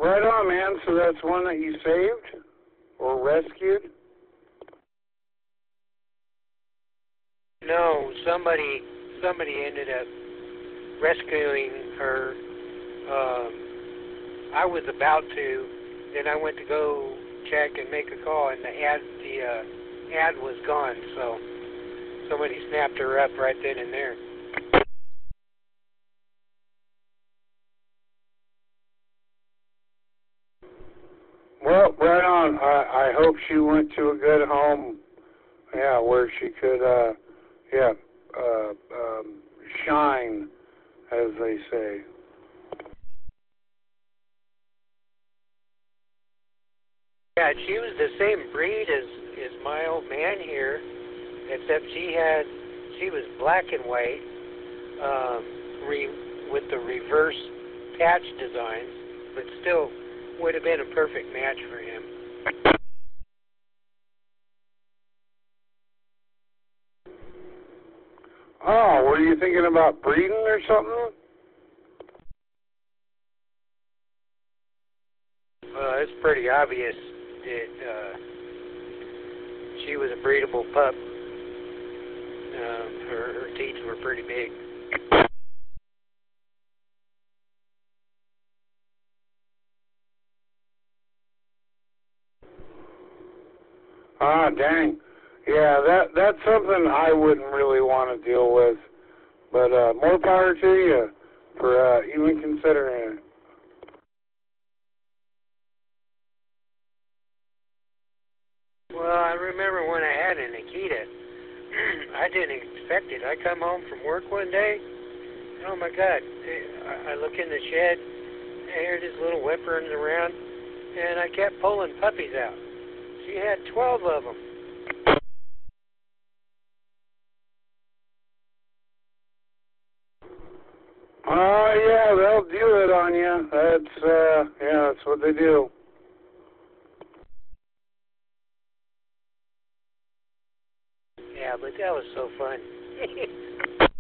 Right on, man. So that's one that you saved or rescued? No, somebody ended up rescuing her. I was about to, then I went to go check and make a call, and the ad was gone. So somebody snapped her up right then and there. Well, right on. I hope she went to a good home. Yeah, where she could, shine, as they say. Yeah, she was the same breed as my old man here, except she was black and white, with the reverse patch designs, but still would have been a perfect match for him. Oh, were you thinking about breeding or something? It's pretty obvious that she was a breedable pup. Her teeth were pretty big. Ah, dang. Yeah, that's something I wouldn't really want to deal with. But more power to you for even considering it. Well, I remember when I had an Akita, I didn't expect it. I come home from work one day, oh my God, I look in the shed, I hear this little whimpering around, and I kept pulling puppies out. She had 12 of them. Oh, yeah, they'll do it on you. That's what they do. Yeah, but that was so fun.